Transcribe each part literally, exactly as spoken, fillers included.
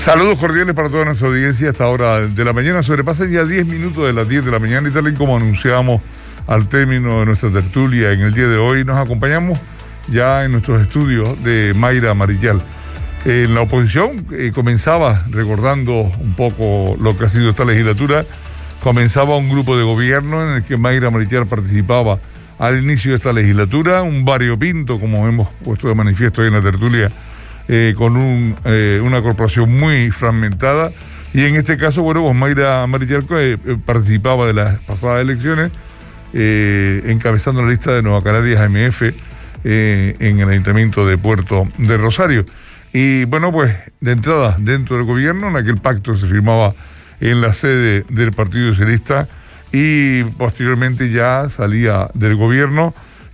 Saludos cordiales para toda nuestra audiencia. Hasta ahora de la mañana sobrepasan ya diez minutos de las diez de la mañana y tal y como anunciamos al término de nuestra tertulia en el día de hoy, nos acompañamos ya en nuestros estudios de Mayra Marichal. En la oposición eh, comenzaba, recordando un poco lo que ha sido esta legislatura, comenzaba un grupo de gobierno en el que Mayra Marichal participaba al inicio de esta legislatura, un variopinto, como hemos puesto de manifiesto hoy en la tertulia, eh, con un, eh, una corporación muy fragmentada, y en este caso, bueno, pues Mayra Marichal eh, participaba de las pasadas elecciones, eh, encabezando la lista de Nueva Canarias A M F eh, en el Ayuntamiento de Puerto de Rosario. Y bueno, pues de entrada dentro del gobierno, en aquel pacto se firmaba en la sede del Partido Socialista, y posteriormente ya salía del gobierno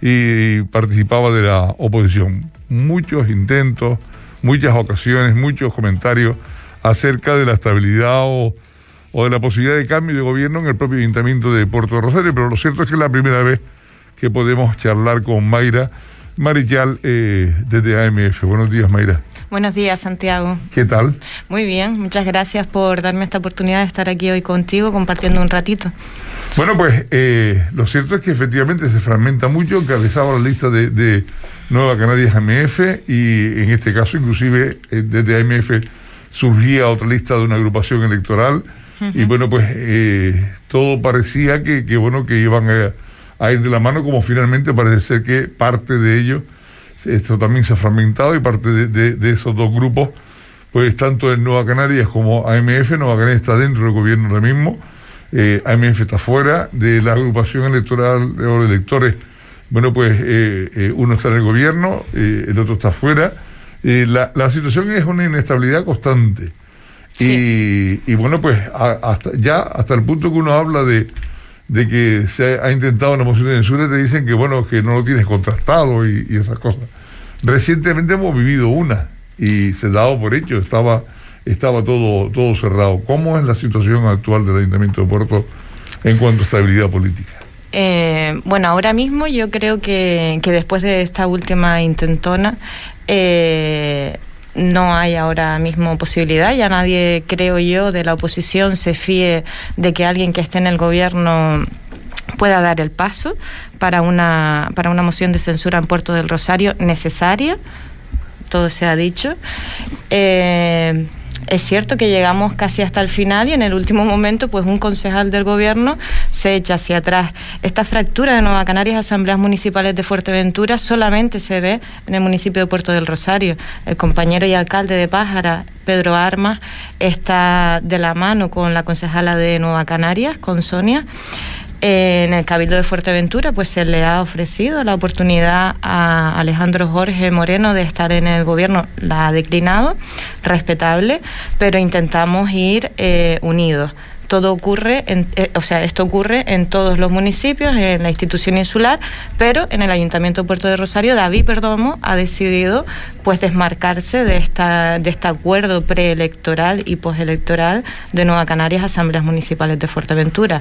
y participaba de la oposición. Muchos intentos, muchas ocasiones, muchos comentarios acerca de la estabilidad o, o de la posibilidad de cambio de gobierno en el propio Ayuntamiento de Puerto de Rosario, pero lo cierto es que es la primera vez que podemos charlar con Mayra Marichal eh, desde A M F. Buenos días, Mayra. Buenos días, Santiago. ¿Qué tal? Muy bien, muchas gracias por darme esta oportunidad de estar aquí hoy contigo compartiendo un ratito. Bueno, pues eh, lo cierto es que efectivamente se fragmenta mucho, encabezaba la lista de, de Nueva Canarias A M F, y en este caso inclusive eh, desde A M F surgía otra lista de una agrupación electoral, uh-huh. Y bueno, pues eh, todo parecía que, que bueno que iban a, a ir de la mano, como finalmente parece ser que parte de ellos, esto también se ha fragmentado, y parte de, de, de esos dos grupos, pues tanto en Nueva Canarias como A M F, Nueva Canarias está dentro del gobierno ahora mismo, eh, A M F está fuera de la agrupación electoral de los electores. Bueno, pues eh, eh, uno está en el gobierno, eh, el otro está fuera. Eh, la, la situación es una inestabilidad constante. Sí. Y, y bueno, pues a, hasta, ya hasta el punto que uno habla de, de que se ha intentado una moción de censura, te dicen que bueno, que no lo tienes contrastado y, y esas cosas. Recientemente hemos vivido una y se ha dado por hecho, estaba, estaba todo, todo cerrado. ¿Cómo es la situación actual del Ayuntamiento de Puerto en cuanto a estabilidad política? Eh, bueno, ahora mismo yo creo que, que después de esta última intentona eh, no hay ahora mismo posibilidad. Ya nadie, creo yo, de la oposición se fíe de que alguien que esté en el gobierno pueda dar el paso para una, para una moción de censura en Puerto del Rosario necesaria. Todo se ha dicho. Eh, Es cierto que llegamos casi hasta el final y en el último momento pues un concejal del gobierno se echa hacia atrás. Esta fractura de Nueva Canarias Asambleas Municipales de Fuerteventura solamente se ve en el municipio de Puerto del Rosario. El compañero y alcalde de Pájara, Pedro Armas, está de la mano con la concejala de Nueva Canarias, con Sonia. En el Cabildo de Fuerteventura pues se le ha ofrecido la oportunidad a Alejandro Jorge Moreno de estar en el gobierno, la ha declinado, respetable, pero intentamos ir eh, unidos. Todo ocurre, en, eh, o sea, esto ocurre en todos los municipios, en la institución insular, pero en el Ayuntamiento de Puerto de Rosario, David Perdomo ha decidido pues desmarcarse de esta de este acuerdo preelectoral y postelectoral de Nueva Canarias Asambleas Municipales de Fuerteventura.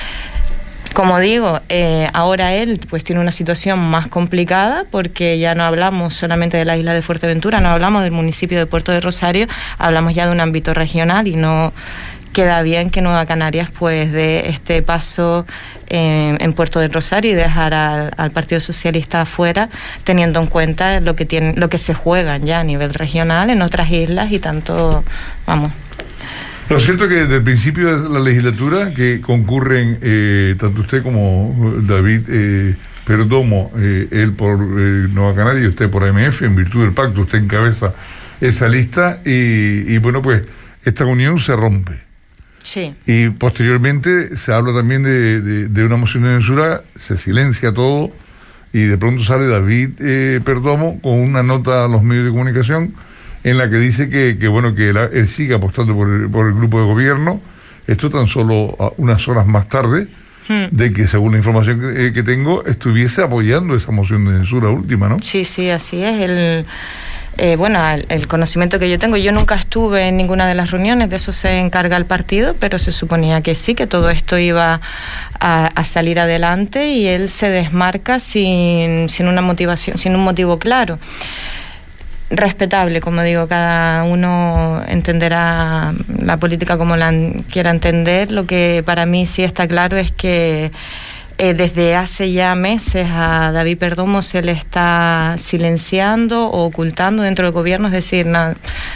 Como digo, eh, ahora él pues tiene una situación más complicada porque ya no hablamos solamente de la isla de Fuerteventura, no hablamos del municipio de Puerto de Rosario, hablamos ya de un ámbito regional y no queda bien que Nueva Canarias pues dé este paso en, en Puerto de Rosario y dejar al, al Partido Socialista afuera, teniendo en cuenta lo que tiene, lo que se juegan ya a nivel regional en otras islas y tanto, vamos. Lo cierto es que desde el principio de la legislatura que concurren eh, tanto usted como David eh, Perdomo, eh, él por eh, Nueva Canarias y usted por A M F, en virtud del pacto, usted encabeza esa lista y, y bueno, pues esta unión se rompe. Sí. Y posteriormente se habla también de, de, de una moción de censura, se silencia todo y de pronto sale David eh, Perdomo con una nota a los medios de comunicación en la que dice que, que bueno, que él, él sigue apostando por el, por el grupo de gobierno, esto tan solo unas horas más tarde, hmm. de que según la información que, que tengo, estuviese apoyando esa moción de censura última, ¿no? Sí, sí, así es. El, eh, bueno, el, el conocimiento que yo tengo, yo nunca estuve en ninguna de las reuniones, de eso se encarga el partido, pero se suponía que sí, que todo esto iba a, a salir adelante y él se desmarca sin, sin una motivación, sin un motivo claro. respetable, como digo, cada uno entenderá la política como la quiera entender. Lo que para mí sí está claro es que Eh, desde hace ya meses a David Perdomo se le está silenciando o ocultando dentro del gobierno, es decir, no,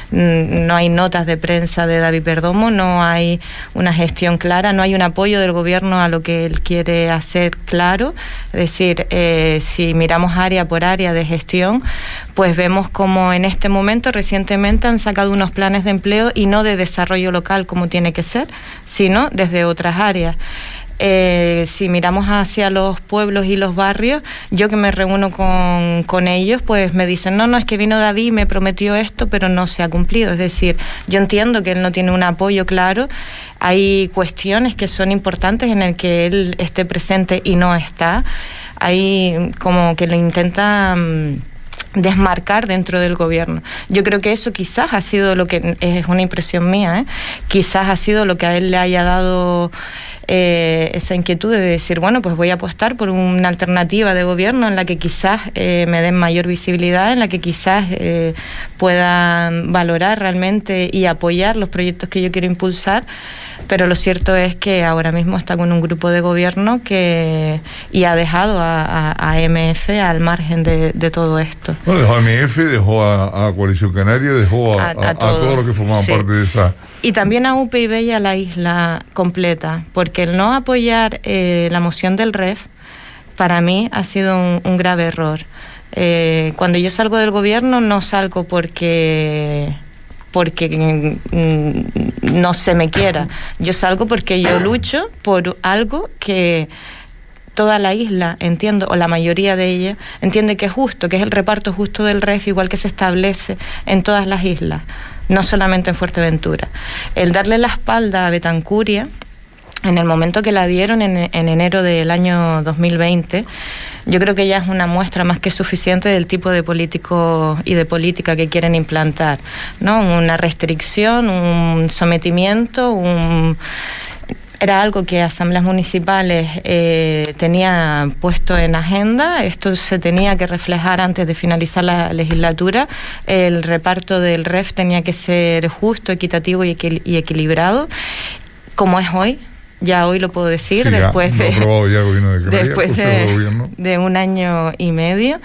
no hay notas de prensa de David Perdomo, no hay una gestión clara, no hay un apoyo del gobierno a lo que él quiere hacer claro. Es decir, eh, si miramos área por área de gestión, pues vemos como en este momento recientemente han sacado unos planes de empleo y no de desarrollo local como tiene que ser, sino desde otras áreas. Eh, si miramos hacia los pueblos y los barrios, yo que me reúno con, con ellos, pues me dicen, no, no, es que vino David y me prometió esto, pero no se ha cumplido. Es decir, yo entiendo que él no tiene un apoyo claro, hay cuestiones que son importantes en el que él esté presente y no está, hay como que lo intenta desmarcar dentro del gobierno. Yo creo que eso quizás ha sido lo que, es una impresión mía, ¿eh? quizás ha sido lo que a él le haya dado eh, esa inquietud de decir, bueno, pues voy a apostar por una alternativa de gobierno en la que quizás eh, me den mayor visibilidad, en la que quizás eh, puedan valorar realmente y apoyar los proyectos que yo quiero impulsar. Pero lo cierto es que ahora mismo está con un grupo de gobierno que y ha dejado a, a, a M F al margen de, de todo esto. Bueno, dejó a M F, dejó a, a Coalición Canaria, dejó a, a, a, a todo. todo lo que formaban sí. parte de esa... Y también a U P y y a la isla completa, porque el no apoyar eh, la moción del R E F, para mí ha sido un, un grave error. Eh, cuando yo salgo del gobierno no salgo porque... porque mm, no se me quiera. Yo salgo porque yo lucho por algo que toda la isla, entiendo, o la mayoría de ella, entiende que es justo, que es el reparto justo del R E F, igual que se establece en todas las islas, no solamente en Fuerteventura. El darle la espalda a Betancuria, en el momento que la dieron en, en enero del año dos mil veinte, yo creo que ya es una muestra más que suficiente del tipo de político y de política que quieren implantar, ¿no? Una restricción, un sometimiento, un... Era algo que asambleas municipales eh, tenía puesto en agenda. Esto se tenía que reflejar antes de finalizar la legislatura. El reparto del R E F tenía que ser justo, equitativo y, equil- y equilibrado, como es hoy. Ya hoy lo puedo decir, sí, después, de, ya de, después de, de un año y medio,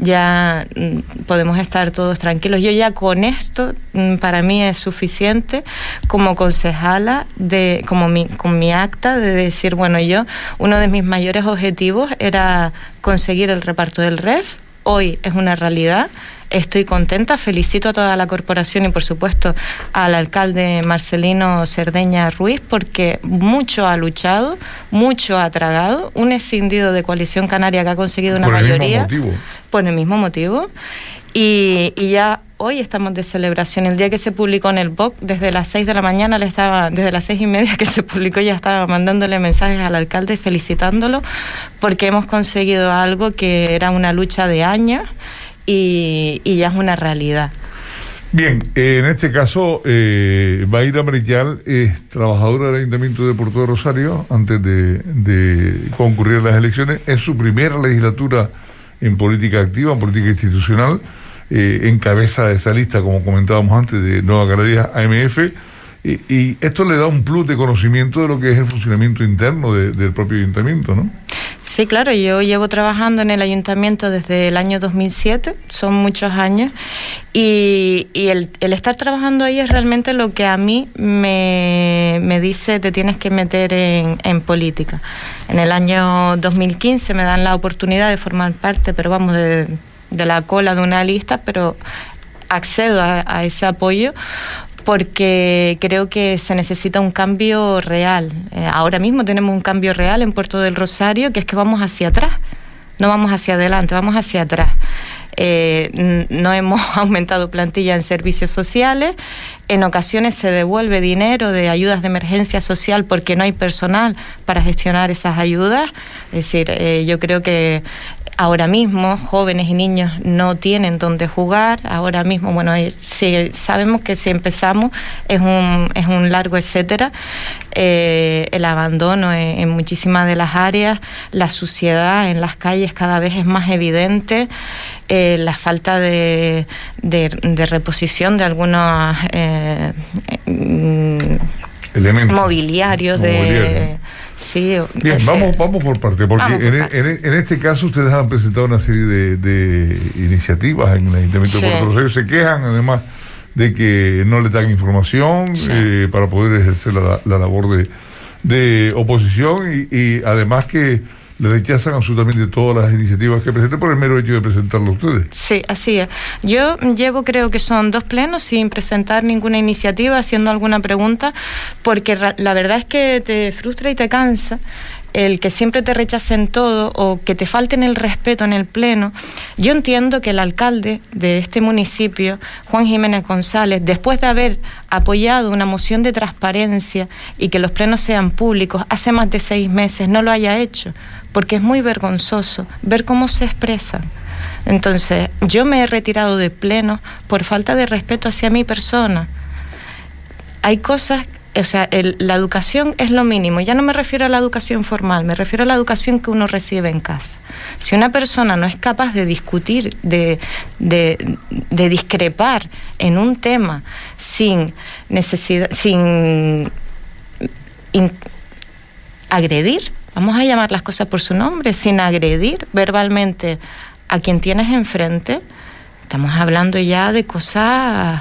ya mm, podemos estar todos tranquilos. Yo ya con esto, mm, para mí es suficiente como concejala, de, como mi, con mi acta, de decir, bueno, yo, uno de mis mayores objetivos era conseguir el reparto del R E F, hoy es una realidad. Estoy contenta, felicito a toda la corporación y por supuesto al alcalde Marcelino Cerdeña Ruiz, porque mucho ha luchado, mucho ha tragado, un escindido de Coalición Canaria que ha conseguido una mayoría por el mismo motivo, por el mismo motivo y, y ya hoy estamos de celebración. El día que se publicó en el B O C, desde las seis de la mañana, le estaba, desde las seis y media que se publicó, ya estaba mandándole mensajes al alcalde felicitándolo, porque hemos conseguido algo que era una lucha de años y, y ya es una realidad. Bien, eh, en este caso, eh, Mayra Marichal es trabajadora del Ayuntamiento de Puerto de Rosario antes de, de concurrir a las elecciones. Es su primera legislatura en política activa, en política institucional. Eh, encabeza esa lista, como comentábamos antes, de Nueva Canarias A M F, y, y esto le da un plus de conocimiento de lo que es el funcionamiento interno de, del propio ayuntamiento, ¿no? Sí, claro, yo llevo trabajando en el ayuntamiento desde el año dos mil siete, son muchos años, y, y el, el estar trabajando ahí es realmente lo que a mí me, me dice te tienes que meter en, en política. En el año dos mil quince me dan la oportunidad de formar parte, pero vamos, de, de la cola de una lista, pero accedo a, a ese apoyo porque creo que se necesita un cambio real. Eh, ahora mismo tenemos un cambio real en Puerto del Rosario, que es que vamos hacia atrás, no vamos hacia adelante, vamos hacia atrás. Eh, no hemos aumentado plantilla en servicios sociales, en ocasiones se devuelve dinero de ayudas de emergencia social porque no hay personal para gestionar esas ayudas. Es decir, eh, yo creo que ahora mismo jóvenes y niños no tienen dónde jugar. Ahora mismo, bueno, eh, si, sabemos que si empezamos es un, es un largo etcétera. Eh, el abandono en, en muchísimas de las áreas, la suciedad en las calles cada vez es más evidente, eh, la falta de, de, de reposición de algunos eh, eh, elementos mobiliarios de... Sí, bien, ese, vamos, vamos por parte, porque por en, parte. En, en este caso ustedes han presentado una serie de, de iniciativas en el Ayuntamiento sí. de Puerto Rosario. Se quejan además de que no le dan información sí. eh, para poder ejercer la, la labor de, de oposición y, y además que le rechazan absolutamente todas las iniciativas que presenten por el mero hecho de presentarlo a ustedes. Sí, así es. Yo llevo, creo que son dos plenos sin presentar ninguna iniciativa, haciendo alguna pregunta, porque la verdad es que te frustra y te cansa el que siempre te rechacen todo o que te falten el respeto en el pleno. Yo entiendo que el alcalde de este municipio, Juan Jiménez González, después de haber apoyado una moción de transparencia y que los plenos sean públicos, hace más de seis meses no lo haya hecho, porque es muy vergonzoso ver cómo se expresan. Entonces, yo me he retirado de pleno por falta de respeto hacia mi persona. Hay cosas... O sea, el, la educación es lo mínimo. Ya no me refiero a la educación formal, me refiero a la educación que uno recibe en casa. Si una persona no es capaz de discutir, de, de, de discrepar en un tema sin necesidad, sin in, agredir, vamos a llamar las cosas por su nombre, sin agredir verbalmente a quien tienes enfrente, estamos hablando ya de cosas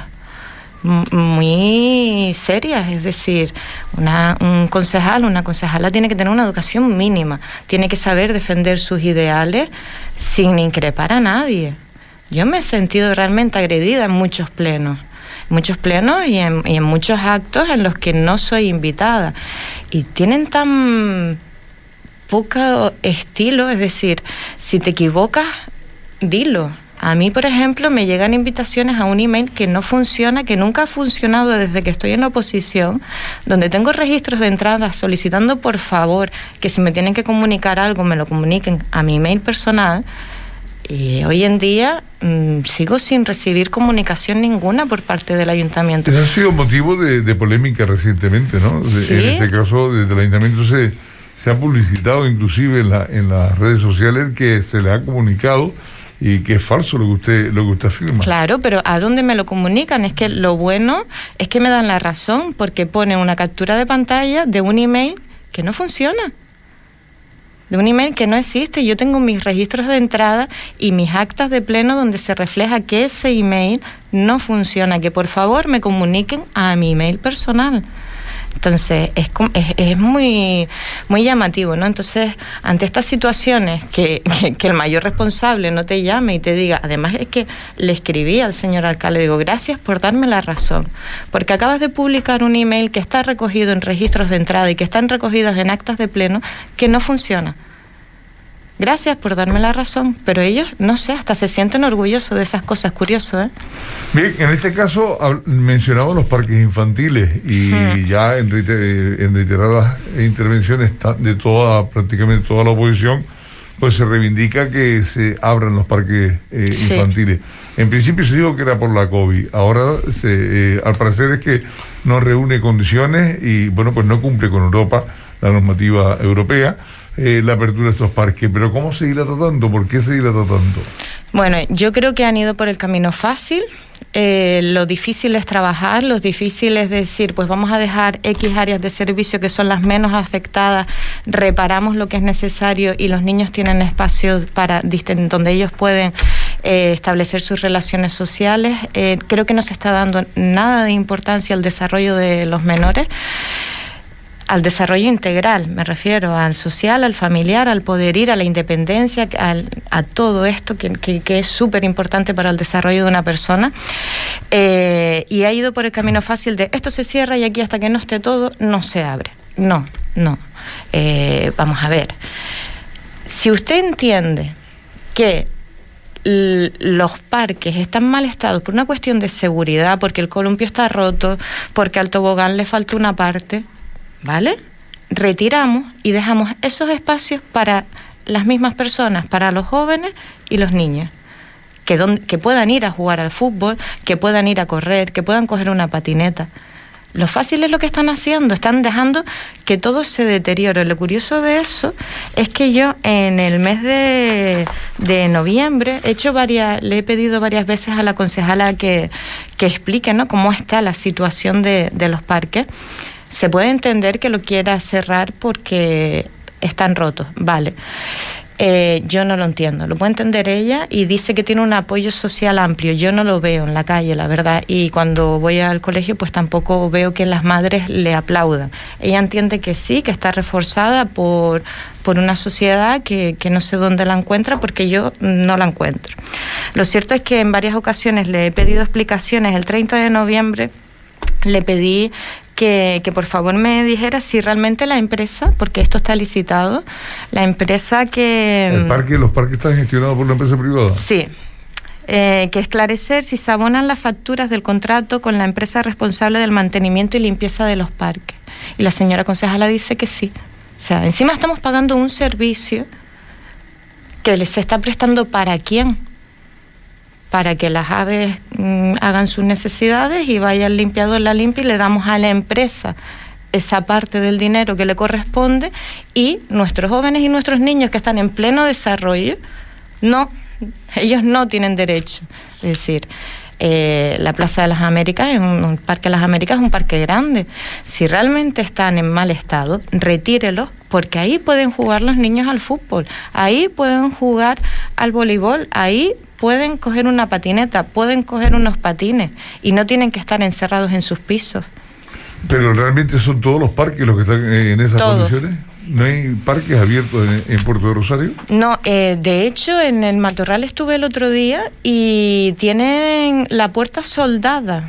muy serias. Es decir, una, un concejal, una concejala tiene que tener una educación mínima, tiene que saber defender sus ideales sin increpar a nadie. Yo me he sentido realmente agredida en muchos plenos, muchos plenos y en, y en muchos actos en los que no soy invitada, y tienen tan poco estilo. Es decir, si te equivocas, dilo. A mí, por ejemplo, me llegan invitaciones a un email que no funciona, que nunca ha funcionado desde que estoy en la oposición, donde tengo registros de entrada solicitando por favor que si me tienen que comunicar algo me lo comuniquen a mi email personal, y hoy en día mmm, sigo sin recibir comunicación ninguna por parte del ayuntamiento. Eso ha sido motivo de, de polémica recientemente, ¿no? De, ¿Sí? En este caso, desde el ayuntamiento se, se ha publicitado inclusive en, la, en las redes sociales que se le ha comunicado y que es falso lo que usted lo que usted afirma. Claro, pero ¿a dónde me lo comunican? Es que lo bueno es que me dan la razón, porque pone una captura de pantalla de un email que no funciona, de un email que no existe. Yo tengo mis registros de entrada y mis actas de pleno donde se refleja que ese email no funciona, que por favor me comuniquen a mi email personal. Entonces, es, es, es muy muy llamativo, ¿no? Entonces, ante estas situaciones, que, que, que el mayor responsable no te llame y te diga, además es que le escribí al señor alcalde, digo, gracias por darme la razón, porque acabas de publicar un email que está recogido en registros de entrada y que están recogidos en actas de pleno que no funciona. Gracias por darme la razón, pero ellos, no sé, hasta se sienten orgullosos de esas cosas. Curioso, ¿eh? Bien, en este caso mencionamos los parques infantiles y hmm. ya en, reiter, en reiteradas intervenciones de toda, prácticamente toda la oposición, pues se reivindica que se abran los parques eh, sí. infantiles. En principio se dijo que era por la COVID, ahora se, eh, al parecer es que no reúne condiciones y bueno, pues no cumple con Europa, la normativa europea. Eh, la apertura de estos parques, pero ¿cómo seguirla tratando? ¿Por qué seguirla tratando? Bueno, yo creo que han ido por el camino fácil. Eh, lo difícil es trabajar, lo difícil es decir, pues vamos a dejar X áreas de servicio que son las menos afectadas, reparamos lo que es necesario y los niños tienen espacios para donde ellos pueden eh, establecer sus relaciones sociales. Eh, creo que no se está dando nada de importancia al desarrollo de los menores, al desarrollo integral, me refiero al social, al familiar, al poder ir, a la independencia, al, a todo esto que, que, que es súper importante para el desarrollo de una persona. Eh, y ha ido por el camino fácil de esto se cierra y aquí hasta que no esté todo, no se abre. No, no. Eh, vamos a ver. Si usted entiende que l- los parques están mal estados por una cuestión de seguridad, porque el columpio está roto, porque al tobogán le falta una parte, ¿vale? Retiramos y dejamos esos espacios para las mismas personas para los jóvenes y los niños. Que, don, que puedan ir a jugar al fútbol, que puedan ir a correr, que puedan coger una patineta. Lo fácil es lo que están haciendo, están dejando que todo se deteriore. Lo curioso de eso es que yo en el mes de, de noviembre he hecho varias, le he pedido varias veces a la concejala que, que explique, ¿no?, cómo está la situación de, de los parques. Se puede entender que lo quiera cerrar porque están rotos, vale. Eh, yo no lo entiendo, lo puede entender ella y dice que tiene un apoyo social amplio. Yo no lo veo en la calle, la verdad, y cuando voy al colegio pues tampoco veo que las madres le aplaudan. Ella entiende que sí, que está reforzada por, por una sociedad que, que no sé dónde la encuentra, porque yo no la encuentro. Lo cierto es que en varias ocasiones le he pedido explicaciones. El treinta de noviembre le pedí Que, que por favor me dijera si realmente la empresa, porque esto está licitado, la empresa que... ¿El parque, los parques están gestionados por una empresa privada? Sí. Eh, que esclarecer si se abonan las facturas del contrato con la empresa responsable del mantenimiento y limpieza de los parques. Y la señora concejala dice que sí. O sea, encima estamos pagando un servicio que les está prestando ¿para quién? Para que las aves mmm, hagan sus necesidades y vaya el limpiador, la limpia, y le damos a la empresa esa parte del dinero que le corresponde, y nuestros jóvenes y nuestros niños que están en pleno desarrollo, no, ellos no tienen derecho. Es decir, eh, la Plaza de las Américas, es un, un Parque de las Américas es un parque grande. Si realmente están en mal estado, retírelos, porque ahí pueden jugar los niños al fútbol, ahí pueden jugar al voleibol, ahí pueden coger una patineta, pueden coger unos patines y no tienen que estar encerrados en sus pisos. Pero realmente son todos los parques los que están en esas Todo. condiciones. ¿No hay parques abiertos en, en Puerto de Rosario? No, eh, de hecho en el Matorral estuve el otro día y tienen la puerta soldada,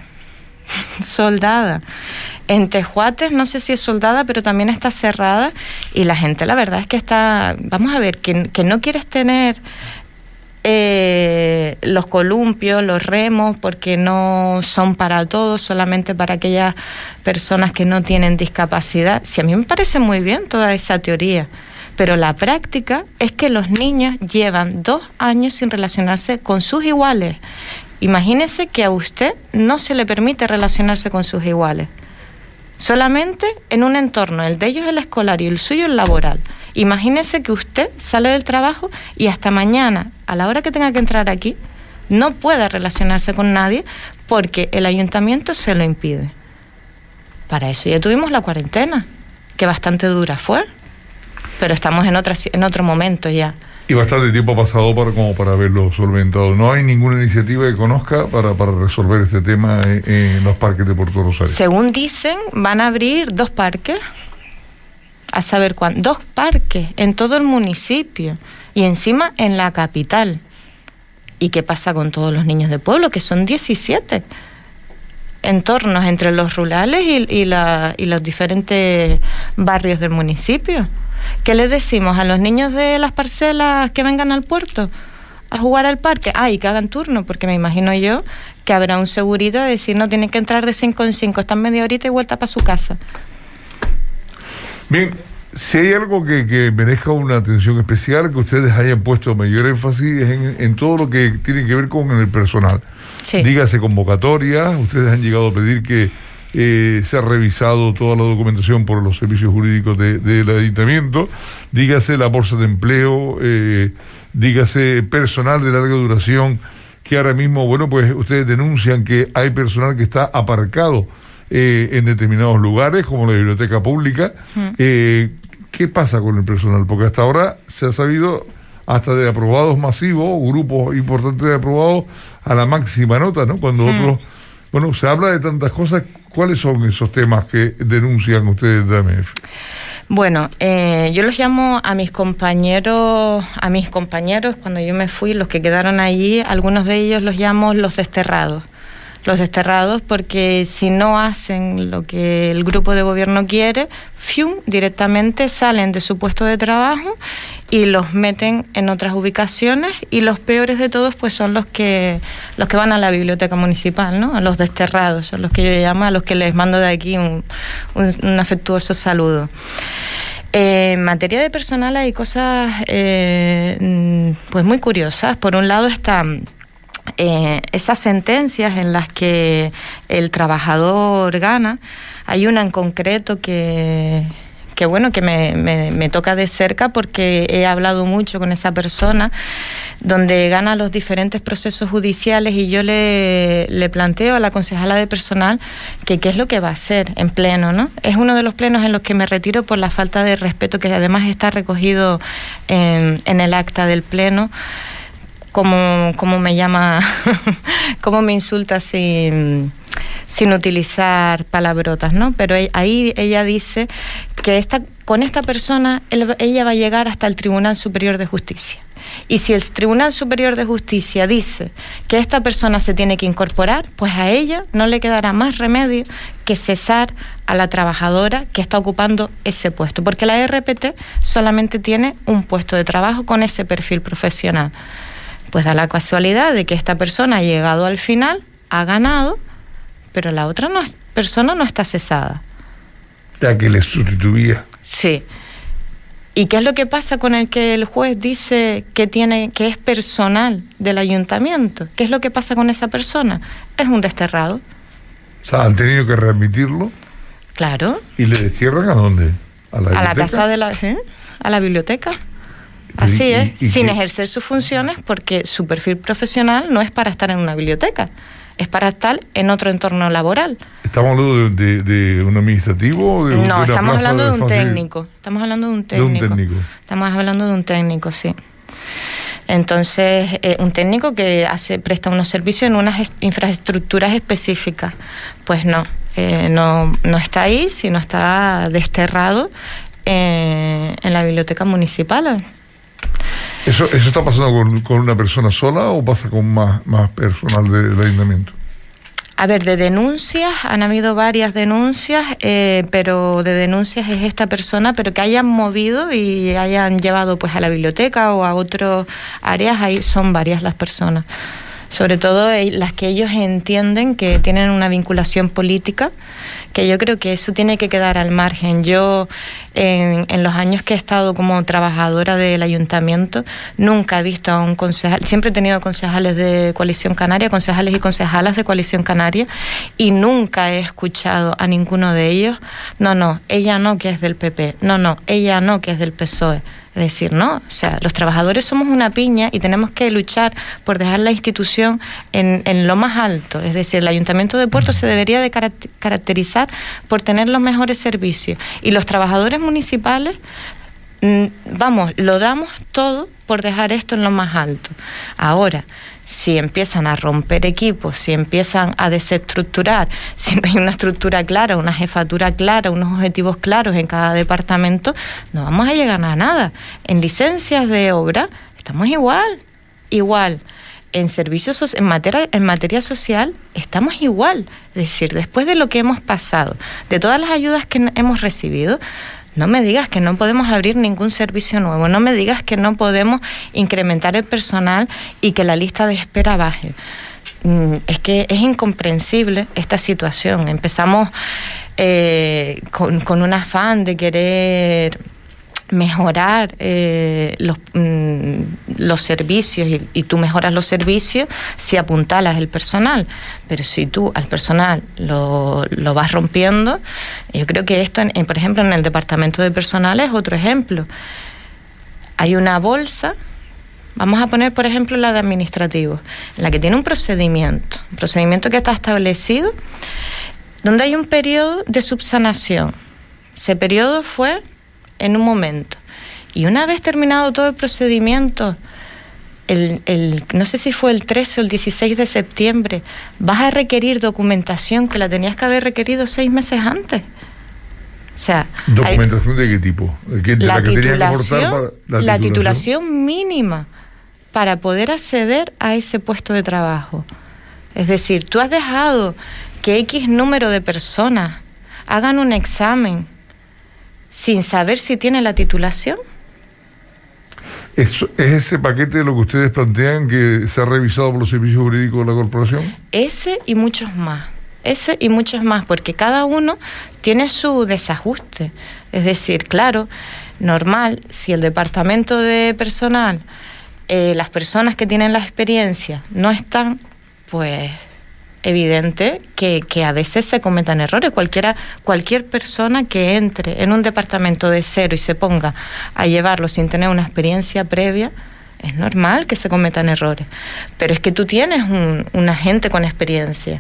soldada. En Tejuates no sé si es soldada, pero también está cerrada, y la gente la verdad es que está, vamos a ver, que, que no quieres tener Eh, los columpios, los remos, porque no son para todos, solamente para aquellas personas que no tienen discapacidad. Sí, a mí me parece muy bien toda esa teoría, pero la práctica es que los niños llevan dos años sin relacionarse con sus iguales. Imagínese que a usted no se le permite relacionarse con sus iguales, solamente en un entorno, el de ellos el escolar y el suyo el laboral. Imagínese que usted sale del trabajo y hasta mañana, a la hora que tenga que entrar aquí, no puede relacionarse con nadie porque el ayuntamiento se lo impide. Para eso ya tuvimos la cuarentena, que bastante dura fue, pero estamos en, otra, en otro momento ya. Y bastante tiempo ha pasado para, como para verlo solventado. ¿No hay ninguna iniciativa que conozca para, para resolver este tema en, en los parques de Puerto Rosario? Según dicen, van a abrir dos parques, a saber cuándo, dos parques en todo el municipio y encima en la capital. ¿Y qué pasa con todos los niños de pueblo? Que son diecisiete entornos entre los rurales y, y, la, y los diferentes barrios del municipio. ¿Qué les decimos a los niños de las parcelas que vengan al puerto a jugar al parque? Ah, y que hagan turno, porque me imagino yo que habrá un segurito de decir, no, tienen que entrar de cinco en cinco, están media horita y vuelta para su casa. Bien, si hay algo que, que merezca una atención especial, que ustedes hayan puesto mayor énfasis es en, en todo lo que tiene que ver con el personal. Sí. Dígase convocatorias, ustedes han llegado a pedir que eh, se ha revisado toda la documentación por los servicios jurídicos de, del ayuntamiento, dígase la bolsa de empleo, eh, dígase personal de larga duración, que ahora mismo, bueno, pues ustedes denuncian que hay personal que está aparcado Eh, en determinados lugares, como la biblioteca pública. Mm. Eh, ¿Qué pasa con el personal? Porque hasta ahora se ha sabido hasta de aprobados masivos, grupos importantes de aprobados a la máxima nota, ¿no? Cuando mm. otros... Bueno, se habla de tantas cosas. ¿Cuáles son esos temas que denuncian ustedes de A M F? Bueno, eh, yo los llamo a mis compañeros, a mis compañeros, cuando yo me fui, los que quedaron allí, algunos de ellos los llamo los desterrados. Los desterrados, porque si no hacen lo que el grupo de gobierno quiere, ¡fium!, directamente salen de su puesto de trabajo y los meten en otras ubicaciones, y los peores de todos pues son los que los que van a la biblioteca municipal, ¿no? A los desterrados, son los que yo llamo, a los que les mando de aquí un, un, un afectuoso saludo. Eh, en materia de personal hay cosas eh, pues muy curiosas. Por un lado están eh, esas sentencias en las que el trabajador gana. Hay una en concreto que... que bueno, que me, me, me toca de cerca porque he hablado mucho con esa persona, donde gana los diferentes procesos judiciales, y yo le, le planteo a la concejala de personal que qué es lo que va a hacer en pleno, ¿no? Es uno de los plenos en los que me retiro por la falta de respeto, que además está recogido en, en el acta del pleno, como, como me llama, como me insulta sin... sin utilizar palabrotas, ¿no? Pero ahí ella dice que esta, con esta persona él, ella va a llegar hasta el Tribunal Superior de Justicia. Y si el Tribunal Superior de Justicia dice que esta persona se tiene que incorporar, pues a ella no le quedará más remedio que cesar a la trabajadora que está ocupando ese puesto, porque la R P T solamente tiene un puesto de trabajo con ese perfil profesional. Pues da la casualidad de que esta persona ha llegado al final, ha ganado, pero la otra no, persona no está cesada. La que le sustituía. Sí. ¿Y qué es lo que pasa con el que el juez dice que tiene, que es personal del ayuntamiento? ¿Qué es lo que pasa con esa persona? Es un desterrado. O sea, han tenido que readmitirlo. Claro. ¿Y le destierran a dónde? ¿A la biblioteca? A la casa de la... ¿sí? A la biblioteca. Así y, es, y, y sin que... ejercer sus funciones, porque su perfil profesional no es para estar en una biblioteca, es para estar en otro entorno laboral. ¿Estamos hablando de, de, de un administrativo? O de, no, de estamos hablando de, de un fácil... técnico. Estamos hablando de un técnico. De un técnico. Estamos hablando de un técnico, sí. Entonces, eh, un técnico que hace presta unos servicios en unas infraestructuras específicas. Pues no, eh, no, no está ahí, sino está desterrado eh, en la biblioteca municipal. ¿Eso, eso está pasando con, con una persona sola o pasa con más, más personal de, del ayuntamiento? A ver, de denuncias, han habido varias denuncias, eh, pero de denuncias es esta persona, pero que hayan movido y hayan llevado pues a la biblioteca o a otras áreas, ahí son varias las personas. Sobre todo las que ellos entienden que tienen una vinculación política, que yo creo que eso tiene que quedar al margen. Yo, en, en los años que he estado como trabajadora del ayuntamiento, nunca he visto a un concejal, siempre he tenido concejales de Coalición Canaria, concejales y concejalas de Coalición Canaria, y nunca he escuchado a ninguno de ellos, no, no, ella no que es del P P, no, no, ella no que es del P S O E. Es decir, no, o sea, los trabajadores somos una piña y tenemos que luchar por dejar la institución en, en lo más alto. Es decir, el Ayuntamiento de Puerto se debería de caracterizar por tener los mejores servicios. Y los trabajadores municipales, vamos, lo damos todo por dejar esto en lo más alto. Ahora, si empiezan a romper equipos, si empiezan a desestructurar, si no hay una estructura clara, una jefatura clara, unos objetivos claros en cada departamento, no vamos a llegar a nada. En licencias de obra estamos igual, igual. En servicios, en materia, en materia social estamos igual. Es decir, después de lo que hemos pasado, de todas las ayudas que hemos recibido, no me digas que no podemos abrir ningún servicio nuevo, no me digas que no podemos incrementar el personal y que la lista de espera baje. Es que es incomprensible esta situación. Empezamos eh, con, con un afán de querer mejorar eh, los, mm, los servicios y, y tú mejoras los servicios si apuntalas el personal, pero si tú al personal lo, lo vas rompiendo, yo creo que esto, en, en, por ejemplo, en el departamento de personal es otro ejemplo. Hay una bolsa, vamos a poner por ejemplo la de administrativos, en la que tiene un procedimiento, un procedimiento que está establecido, donde hay un periodo de subsanación. Ese periodo fue en un momento. Y una vez terminado todo el procedimiento, el, el, no sé si fue el trece o el dieciséis de septiembre, vas a requerir documentación que la tenías que haber requerido seis meses antes. O sea, ¿documentación hay, de qué tipo? ¿De, qué, de la, la que titulación, tenía que aportar para la, la titulación? titulación mínima para poder acceder a ese puesto de trabajo. Es decir, tú has dejado que X número de personas hagan un examen sin saber si tiene la titulación. ¿Es, ¿Es ese paquete de lo que ustedes plantean que se ha revisado por los servicios jurídicos de la corporación? Ese y muchos más. ese y muchos más, porque cada uno tiene su desajuste. Es decir, claro, normal, si el departamento de personal, eh, las personas que tienen la experiencia no están, pues evidente que, que a veces se cometan errores. Cualquiera, cualquier persona que entre en un departamento de cero y se ponga a llevarlo sin tener una experiencia previa, es normal que se cometan errores. Pero es que tú tienes un, un agente con experiencia.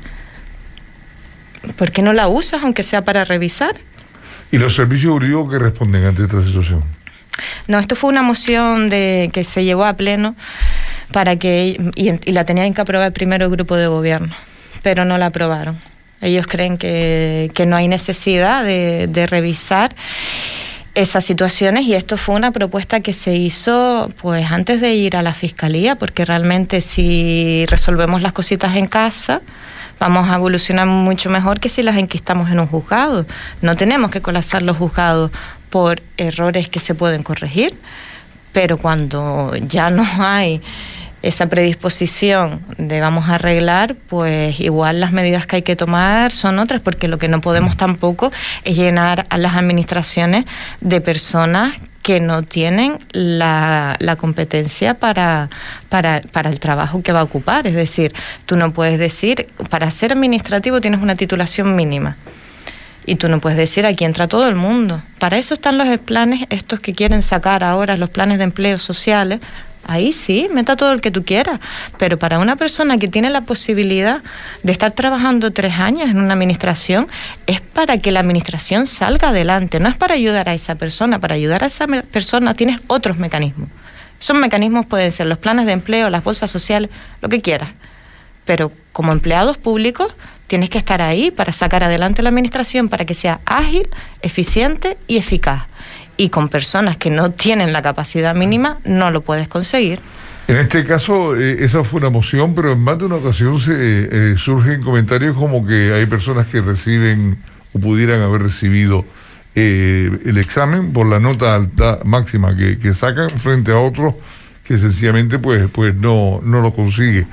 ¿Por qué no la usas, aunque sea para revisar? ¿Y los servicios jurídicos que responden ante esta situación? No, esto fue una moción de que se llevó a pleno para que y, y la tenían que aprobar primero el grupo de gobierno, pero no la aprobaron. Ellos creen que, que no hay necesidad de, de revisar esas situaciones, y esto fue una propuesta que se hizo pues antes de ir a la fiscalía, porque realmente si resolvemos las cositas en casa vamos a evolucionar mucho mejor que si las enquistamos en un juzgado. No tenemos que colapsar los juzgados por errores que se pueden corregir, pero cuando ya no hay esa predisposición de vamos a arreglar, pues igual las medidas que hay que tomar son otras, porque lo que no podemos tampoco es llenar a las administraciones de personas que no tienen la, la competencia para, para, para el trabajo que va a ocupar. Es decir, tú no puedes decir, para ser administrativo tienes una titulación mínima, y tú no puedes decir aquí entra todo el mundo. Para eso están los planes estos que quieren sacar ahora, los planes de empleo sociales. Ahí sí, meta todo el que tú quieras, pero para una persona que tiene la posibilidad de estar trabajando tres años en una administración, es para que la administración salga adelante, no es para ayudar a esa persona. Para ayudar a esa persona tienes otros mecanismos. Esos mecanismos pueden ser los planes de empleo, las bolsas sociales, lo que quieras, pero como empleados públicos tienes que estar ahí para sacar adelante la administración, para que sea ágil, eficiente y eficaz. Y con personas que no tienen la capacidad mínima no lo puedes conseguir. En este caso, eh, esa fue una moción, pero en más de una ocasión se eh, surgen comentarios como que hay personas que reciben o pudieran haber recibido eh, el examen por la nota alta máxima que, que sacan frente a otros que sencillamente pues, pues no, no lo consigue.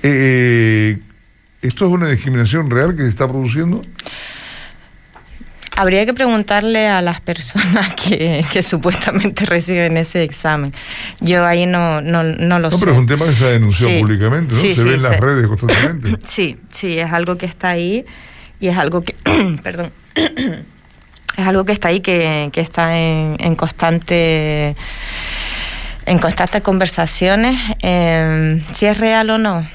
Eh, ¿Esto es una discriminación real que se está produciendo? Habría que preguntarle a las personas que, que supuestamente reciben ese examen. Yo ahí no, no, no lo no, sé. No, pero es un tema que se ha denunciado sí, públicamente, ¿no? Sí, se sí, ve en sí. las redes constantemente. Sí, sí, es algo que está ahí y es algo que, perdón, es algo que está ahí, que, que está en, en constante, en constantes conversaciones. Eh, si es real o no,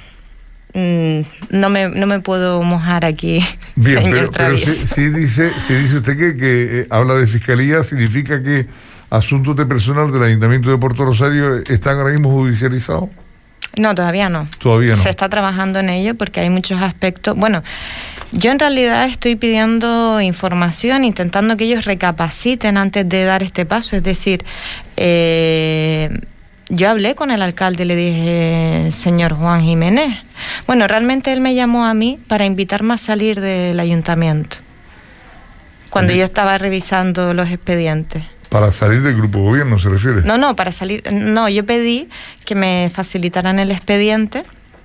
no me no me puedo mojar aquí. Bien, señor pero, pero si, si dice si dice usted que, que eh, habla de fiscalía, significa que asuntos de personal del Ayuntamiento de Puerto Rosario están ahora mismo judicializados. No, todavía no. Todavía no. Se está trabajando en ello porque hay muchos aspectos. Bueno, yo en realidad estoy pidiendo información, intentando que ellos recapaciten antes de dar este paso. Es decir, eh, yo hablé con el alcalde y le dije, señor Juan Jiménez, bueno, realmente él me llamó a mí para invitarme a salir del ayuntamiento, cuando ¿Sí? yo estaba revisando los expedientes. ¿Para salir del grupo de gobierno se refiere? No, no, para salir, no, yo pedí que me facilitaran el expediente,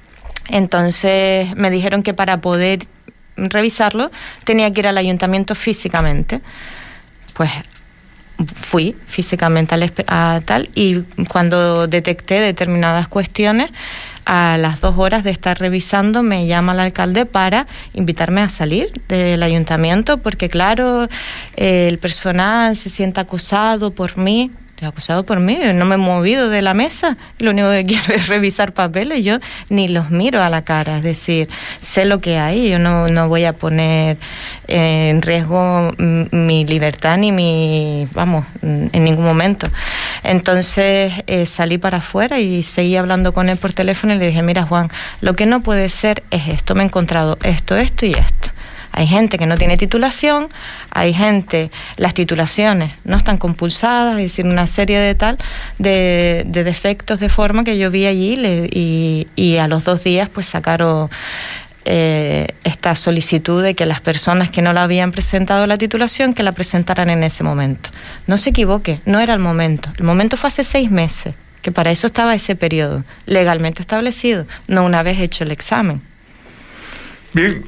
entonces me dijeron que para poder revisarlo tenía que ir al ayuntamiento físicamente. Pues fui físicamente al a tal, y cuando detecté determinadas cuestiones, a las dos horas de estar revisando me llama el alcalde para invitarme a salir del ayuntamiento, porque claro, eh, el personal se siente acosado por mí. Acusado por mí, no me he movido de la mesa, lo único que quiero es revisar papeles, yo ni los miro a la cara, es decir, sé lo que hay, yo no, no voy a poner en riesgo mi libertad ni mi, vamos, en ningún momento. Entonces eh, salí para afuera y seguí hablando con él por teléfono y le dije, mira Juan, lo que no puede ser es esto, me he encontrado esto, esto y esto. Hay gente que no tiene titulación, hay gente, las titulaciones no están compulsadas, es decir, una serie de tal, de, de defectos de forma que yo vi allí le, y, y a los dos días pues sacaron eh, esta solicitud de que las personas que no la habían presentado la titulación, que la presentaran en ese momento. No se equivoque, no era el momento, el momento fue hace seis meses, que para eso estaba ese periodo, legalmente establecido, no una vez hecho el examen. Bien, eh...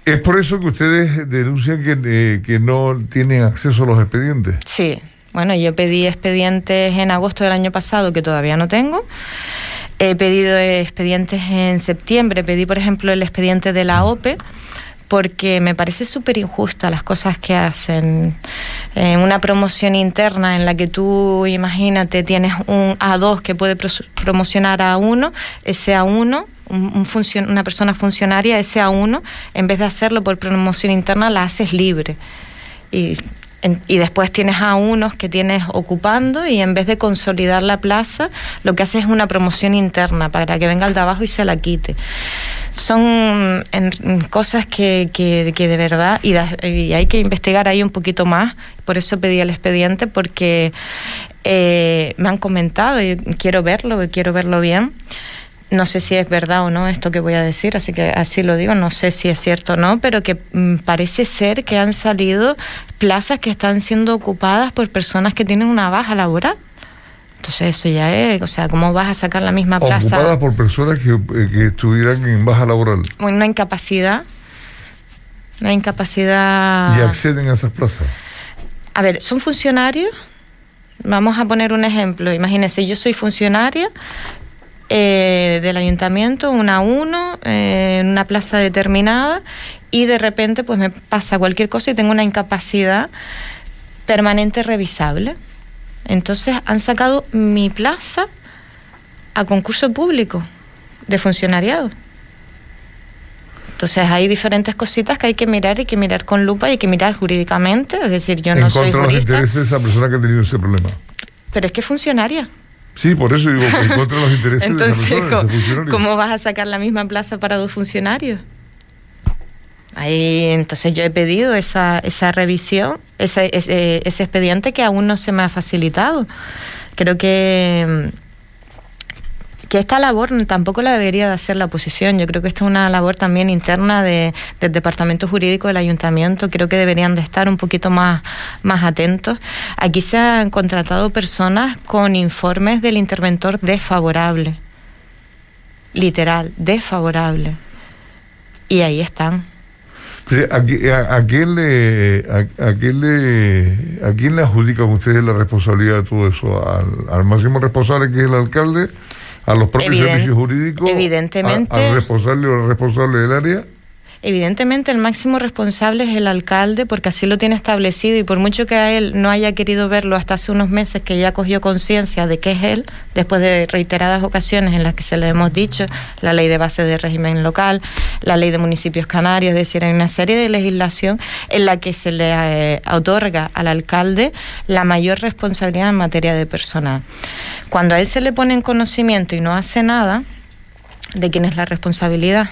¿Es por eso que ustedes denuncian que, eh, que no tienen acceso a los expedientes? Sí, bueno, yo pedí expedientes en agosto del año pasado que todavía no tengo. He pedido expedientes en septiembre, pedí por ejemplo el expediente de la O P E, porque me parece súper injusta las cosas que hacen. En una promoción interna en la que tú, imagínate, tienes un A dos que puede pro- promocionar a uno, ese A uno, un, un funcion- una persona funcionaria, ese A uno, en vez de hacerlo por promoción interna, la haces libre. Y, en, y después tienes a unos que tienes ocupando y en vez de consolidar la plaza, lo que haces es una promoción interna para que venga el de abajo y se la quite. Son en, cosas que, que, que de verdad, y, da, y hay que investigar ahí un poquito más, por eso pedí el expediente, porque eh, me han comentado, y quiero verlo, quiero verlo bien. No sé si es verdad o no esto que voy a decir, así que así lo digo, no sé si es cierto o no, pero que mm, parece ser que han salido plazas que están siendo ocupadas por personas que tienen una baja laboral. Entonces eso ya es, o sea, ¿cómo vas a sacar la misma plaza? Ocupadas por personas que, que estuvieran en baja laboral. Una incapacidad, una incapacidad... Y acceden a esas plazas. A ver, son funcionarios, vamos a poner un ejemplo, imagínense, yo soy funcionaria eh, del ayuntamiento, una a uno, eh, en una plaza determinada, y de repente pues me pasa cualquier cosa y tengo una incapacidad permanente revisable. Entonces han sacado mi plaza a concurso público de funcionariado. Entonces hay diferentes cositas que hay que mirar, hay que mirar con lupa, hay que mirar jurídicamente, es decir, yo no soy jurista. En contra de los intereses de esa persona que ha tenido ese problema. Pero es que es funcionaria. Sí, por eso digo, en contra de los intereses Entonces, de esa persona, de ese funcionario. ¿cómo vas a sacar la misma plaza para dos funcionarios? Ahí, entonces yo he pedido esa esa revisión, ese, ese, ese expediente que aún no se me ha facilitado. Creo que, que esta labor tampoco la debería de hacer la oposición. Yo creo que esta es una labor también interna de, del Departamento Jurídico del Ayuntamiento. Creo que deberían de estar un poquito más, más atentos. Aquí se han contratado personas con informes del interventor desfavorable. Literal, desfavorable. Y ahí están. ¿A, a, a, quién le, a, a, quién le, ¿A quién le adjudican ustedes la responsabilidad de todo eso? ¿Al, al máximo responsable, que es el alcalde? ¿A los propios Evident, servicios jurídicos? Evidentemente. ¿Al responsable o la responsable del área? Evidentemente el máximo responsable es el alcalde, porque así lo tiene establecido, y por mucho que a él no haya querido verlo hasta hace unos meses, que ya cogió conciencia de que es él, después de reiteradas ocasiones en las que se le hemos dicho, la ley de base de régimen local, la ley de municipios canarios, es decir, hay una serie de legislación en la que se le eh, otorga al alcalde la mayor responsabilidad en materia de personal. Cuando a él se le pone en conocimiento y no hace nada, ¿de quién es la responsabilidad?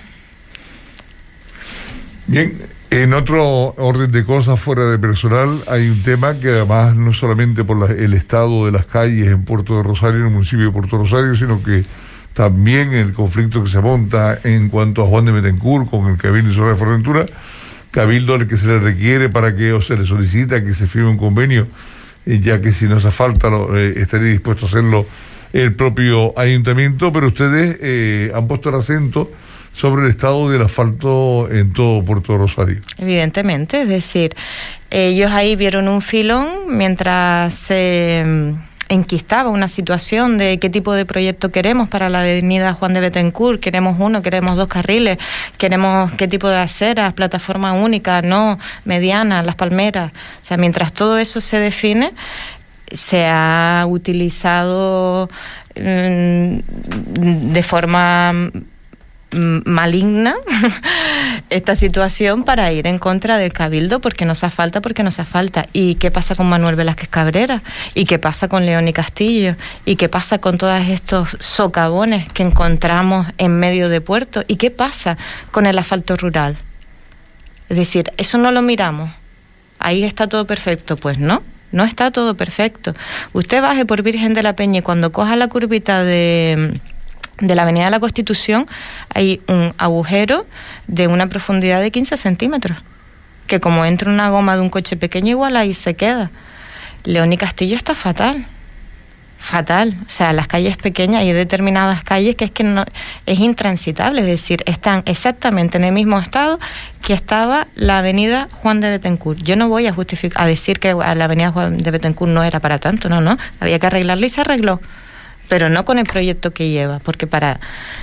Bien, en otro orden de cosas fuera de personal, hay un tema que además no solamente por la, el estado de las calles en Puerto de Rosario, en el municipio de Puerto Rosario, sino que también el conflicto que se monta en cuanto a Juan de Betancourt con el Cabildo y Soraya Fuerteventura, Cabildo al que se le requiere para que, o se le solicita que se firme un convenio, eh, ya que si no hace falta lo, eh, estaría dispuesto a hacerlo el propio ayuntamiento, pero ustedes eh, han puesto el acento sobre el estado del asfalto en todo Puerto Rosario. Evidentemente, es decir, ellos ahí vieron un filón mientras se eh, enquistaba una situación de qué tipo de proyecto queremos para la avenida Juan de Betancourt. Queremos uno, queremos dos carriles, queremos qué tipo de aceras, plataforma única, no, mediana, Las Palmeras. O sea, mientras todo eso se define, se ha utilizado eh, de forma maligna esta situación para ir en contra del Cabildo, porque nos hace falta, porque nos hace falta. ¿Y qué pasa con Manuel Velázquez Cabrera? ¿Y qué pasa con León y Castillo? ¿Y qué pasa con todos estos socavones que encontramos en medio de Puerto? ¿Y qué pasa con el asfalto rural? Es decir, eso no lo miramos. Ahí está todo perfecto. Pues no, no está todo perfecto. Usted baje por Virgen de la Peña y cuando coja la curvita de... de la Avenida de la Constitución hay un agujero de una profundidad de quince centímetros, que como entra una goma de un coche pequeño igual ahí se queda. León y Castillo está fatal, fatal. O sea, las calles pequeñas, hay determinadas calles que es que no es intransitable, es decir, están exactamente en el mismo estado que estaba la avenida Juan de Betancourt. Yo no voy a justificar, a decir que la avenida Juan de Betancourt no era para tanto, no, no, había que arreglarla y se arregló, pero no con el proyecto que lleva, porque para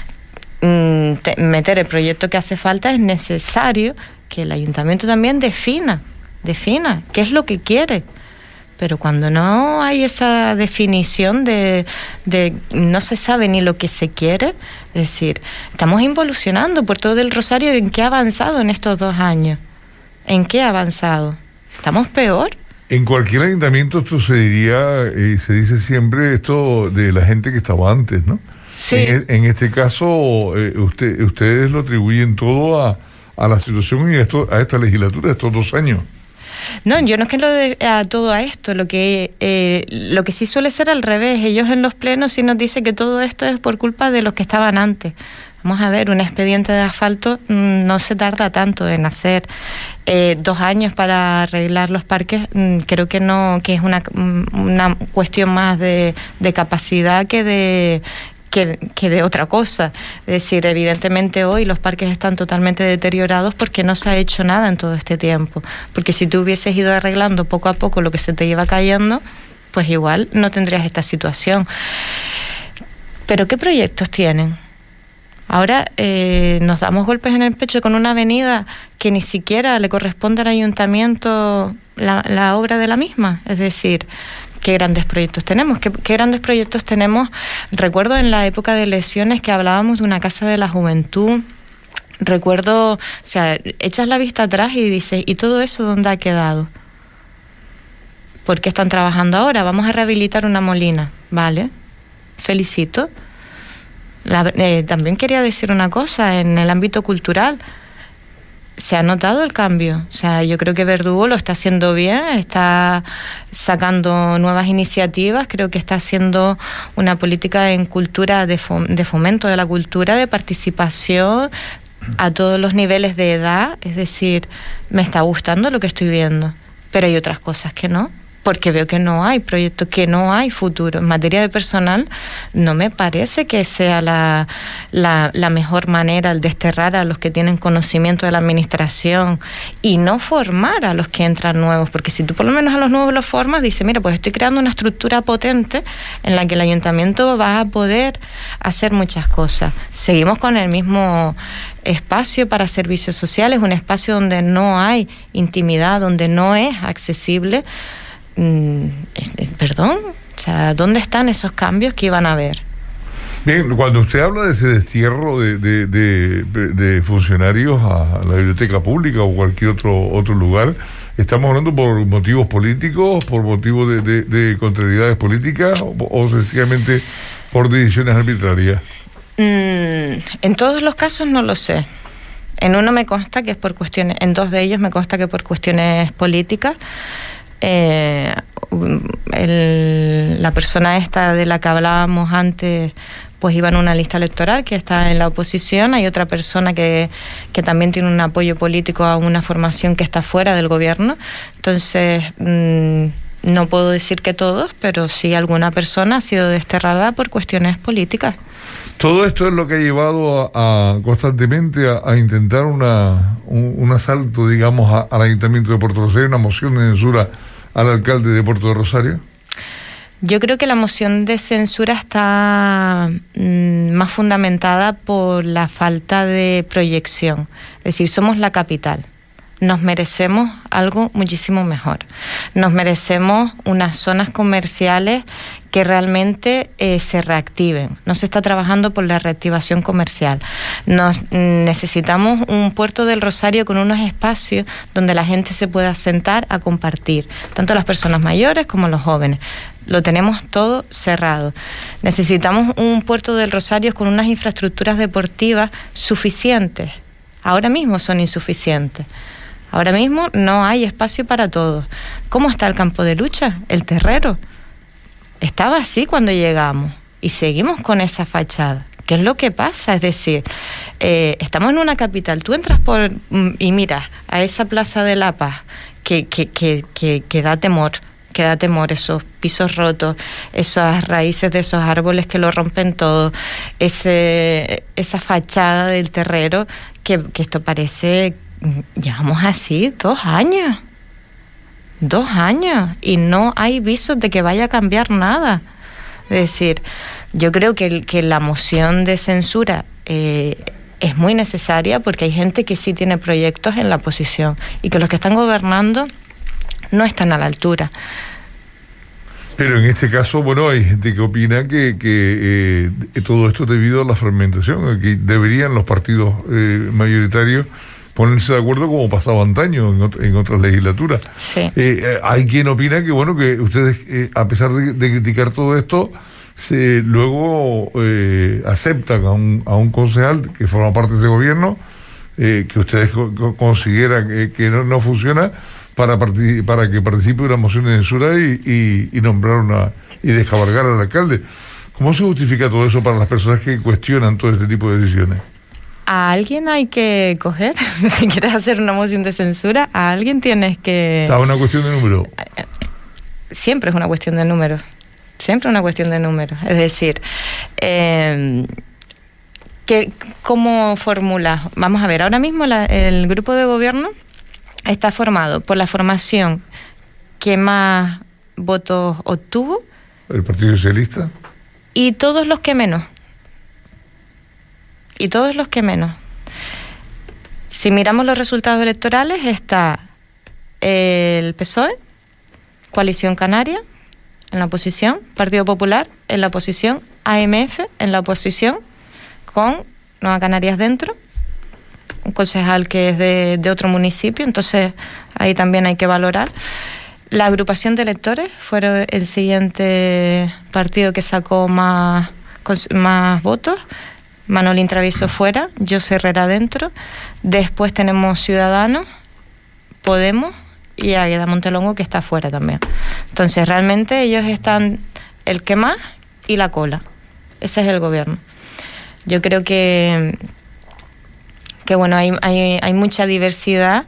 mm, te, meter el proyecto que hace falta es necesario que el ayuntamiento también defina, defina qué es lo que quiere. Pero cuando no hay esa definición de, de no se sabe ni lo que se quiere, es decir, estamos involucionando. Puerto del Rosario, ¿en qué ha avanzado en estos dos años? ¿En qué ha avanzado? ¿Estamos peor? En cualquier ayuntamiento esto se diría, y se dice siempre esto de la gente que estaba antes, ¿no? Sí. En, en este caso, eh, usted, ustedes lo atribuyen todo a, a la situación y a, esto, a esta legislatura de estos dos años. No, yo no es que lo de a todo a esto, lo que eh, lo que sí suele ser al revés. Ellos en los plenos sí nos dicen que todo esto es por culpa de los que estaban antes. Vamos a ver, un expediente de asfalto mmm, no se tarda tanto en hacer. Eh, dos años para arreglar los parques, mmm, creo que no, que es una, una cuestión más de, de capacidad que de Que, que de otra cosa. Es decir, evidentemente hoy los parques están totalmente deteriorados porque no se ha hecho nada en todo este tiempo. Porque si tú hubieses ido arreglando poco a poco lo que se te iba cayendo, pues igual no tendrías esta situación. ¿Pero qué proyectos tienen? Ahora eh, nos damos golpes en el pecho con una avenida que ni siquiera le corresponde al ayuntamiento la, la obra de la misma. Es decir, ¿qué grandes proyectos tenemos? ¿Qué, ¿Qué grandes proyectos tenemos? Recuerdo en la época de elecciones que hablábamos de una casa de la juventud. Recuerdo, o sea, echas la vista atrás y dices, ¿y todo eso dónde ha quedado? ¿Por qué están trabajando ahora? Vamos a rehabilitar una molina. Vale, felicito. La, eh, también quería decir una cosa, en el ámbito cultural se ha notado el cambio. O sea, yo creo que Verdugo lo está haciendo bien, está sacando nuevas iniciativas, creo que está haciendo una política en cultura de, fom- de fomento de la cultura, de participación a todos los niveles de edad. Es decir, me está gustando lo que estoy viendo, pero hay otras cosas que no, porque veo que no hay proyectos, que no hay futuro. En materia de personal, no me parece que sea la, la, la mejor manera el desterrar a los que tienen conocimiento de la administración y no formar a los que entran nuevos, porque si tú por lo menos a los nuevos los formas, dice, mira, pues estoy creando una estructura potente en la que el ayuntamiento va a poder hacer muchas cosas. Seguimos con el mismo espacio para servicios sociales, un espacio donde no hay intimidad, donde no es accesible. Mm, perdón, o sea, ¿dónde están esos cambios que iban a haber? Bien, cuando usted habla de ese destierro de, de, de, de funcionarios a la biblioteca pública o cualquier otro otro lugar, ¿estamos hablando por motivos políticos, por motivos de, de, de contrariedades políticas o, o sencillamente por decisiones arbitrarias? Mm, en todos los casos no lo sé. En uno me consta que es por cuestiones, en dos de ellos me consta que por cuestiones políticas. Eh, el, la persona esta de la que hablábamos antes pues iba en una lista electoral que está en la oposición. Hay otra persona que, que también tiene un apoyo político a una formación que está fuera del gobierno. Entonces mmm, no puedo decir que todos, pero sí alguna persona ha sido desterrada por cuestiones políticas. Todo esto es lo que ha llevado a, a constantemente a, a intentar una, un, un asalto, digamos, a, al Ayuntamiento de Puerto Rosario, una moción de censura al alcalde de Puerto de Rosario. Yo creo que la moción de censura está mmm, más fundamentada por la falta de proyección. Es decir, somos la capital. Nos merecemos algo muchísimo mejor. Nos merecemos unas zonas comerciales que realmente eh, se reactiven. No se está trabajando por la reactivación comercial. Nos mm, necesitamos un Puerto del Rosario con unos espacios donde la gente se pueda sentar a compartir, tanto las personas mayores como los jóvenes. Lo tenemos todo cerrado. Necesitamos un Puerto del Rosario con unas infraestructuras deportivas suficientes. Ahora mismo son insuficientes. Ahora mismo no hay espacio para todos. ¿Cómo está el campo de lucha? El terrero. Estaba así cuando llegamos y seguimos con esa fachada. ¿Qué es lo que pasa? Es decir, eh, estamos en una capital. Tú entras por y miras a esa Plaza de la Paz que, que, que, que, que da temor, que da temor, esos pisos rotos, esas raíces de esos árboles que lo rompen todo, ese esa fachada del terrero, que, que esto parece, llevamos así dos años, dos años, y no hay visos de que vaya a cambiar nada. Es decir, yo creo que, que la moción de censura eh, es muy necesaria, porque hay gente que sí tiene proyectos en la oposición y que los que están gobernando no están a la altura. Pero en este caso, bueno, hay gente que opina que, que eh, todo esto es debido a la fragmentación, que deberían los partidos eh, mayoritarios ponerse de acuerdo como pasaba antaño en, ot- en otras legislaturas. Sí. Eh, eh, hay quien opina que, bueno, que ustedes, eh, a pesar de, de criticar todo esto, se, luego eh, aceptan a un, a un concejal que forma parte de ese gobierno, eh, que ustedes co- co- consideran que, que no, no funciona, para, parti- para que participe de una moción de censura y, y, y nombrar una y descabalgar al alcalde. ¿Cómo se justifica todo eso para las personas que cuestionan todo este tipo de decisiones? A alguien hay que coger, si quieres hacer una moción de censura, a alguien tienes que... O sea, una cuestión de número. Siempre es una cuestión de números, siempre es una cuestión de números. Es decir, eh, que, ¿cómo formulas? Vamos a ver, ahora mismo la, el grupo de gobierno está formado por la formación que más votos obtuvo. ¿El Partido Socialista? Y todos los que menos. Y todos los que menos. Si miramos los resultados electorales, está el P S O E, Coalición Canaria en la oposición, Partido Popular en la oposición, A M F en la oposición, con Nueva Canarias dentro, un concejal que es de, de otro municipio, entonces ahí también hay que valorar. La agrupación de electores fue el siguiente partido que sacó más, más votos. Manolín Travieso fuera, José Herrera dentro. Después tenemos Ciudadanos, Podemos y Águeda Montelongo, que está fuera también. Entonces realmente ellos están el que más y la cola. Ese es el gobierno. Yo creo que que bueno, hay, hay, hay mucha diversidad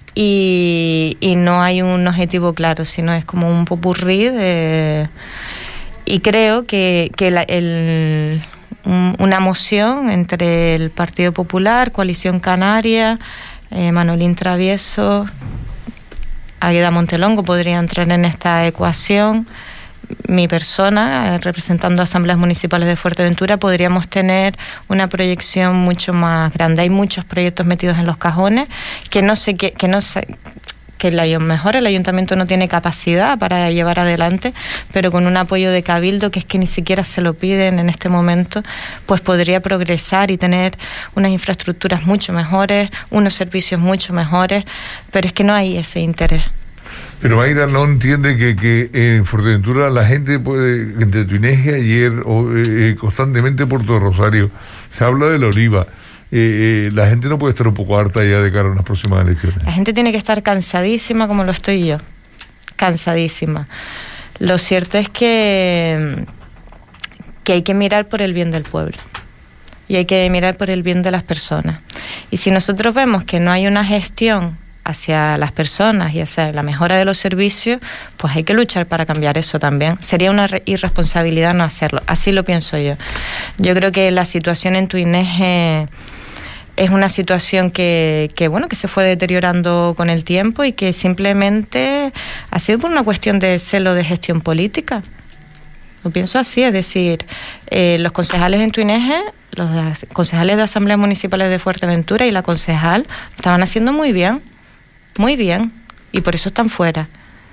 y, y no hay un objetivo claro, sino es como un popurrí de, y creo que, que la, el una moción entre el Partido Popular, Coalición Canaria, eh, Manolín Travieso, Águeda Montelongo podría entrar en esta ecuación. Mi persona, eh, representando asambleas municipales de Fuerteventura, podríamos tener una proyección mucho más grande. Hay muchos proyectos metidos en los cajones que no sé qué, que no sé que a lo mejor el ayuntamiento no tiene capacidad para llevar adelante, pero con un apoyo de Cabildo, que es que ni siquiera se lo piden en este momento, pues podría progresar y tener unas infraestructuras mucho mejores, unos servicios mucho mejores, pero es que no hay ese interés. Pero Mayra no entiende que, que en Fuerteventura la gente puede, entre Tuineje ayer o eh, constantemente Puerto Rosario, se habla de la oliva. Eh, eh, la gente no puede estar un poco harta ya de cara a unas próximas elecciones. La gente tiene que estar cansadísima como lo estoy yo, cansadísima. Lo cierto es que, que hay que mirar por el bien del pueblo y hay que mirar por el bien de las personas. Y si nosotros vemos que no hay una gestión hacia las personas y hacia la mejora de los servicios, pues hay que luchar para cambiar eso también. Sería una irresponsabilidad no hacerlo, así lo pienso yo. Yo creo que la situación en Tuineje es una situación que, que, bueno, que se fue deteriorando con el tiempo y que simplemente ha sido por una cuestión de celo de gestión política. Lo pienso así, es decir, eh, los concejales en Tuineje, los concejales de asambleas municipales de Fuerteventura y la concejal estaban haciendo muy bien, muy bien, y por eso están fuera.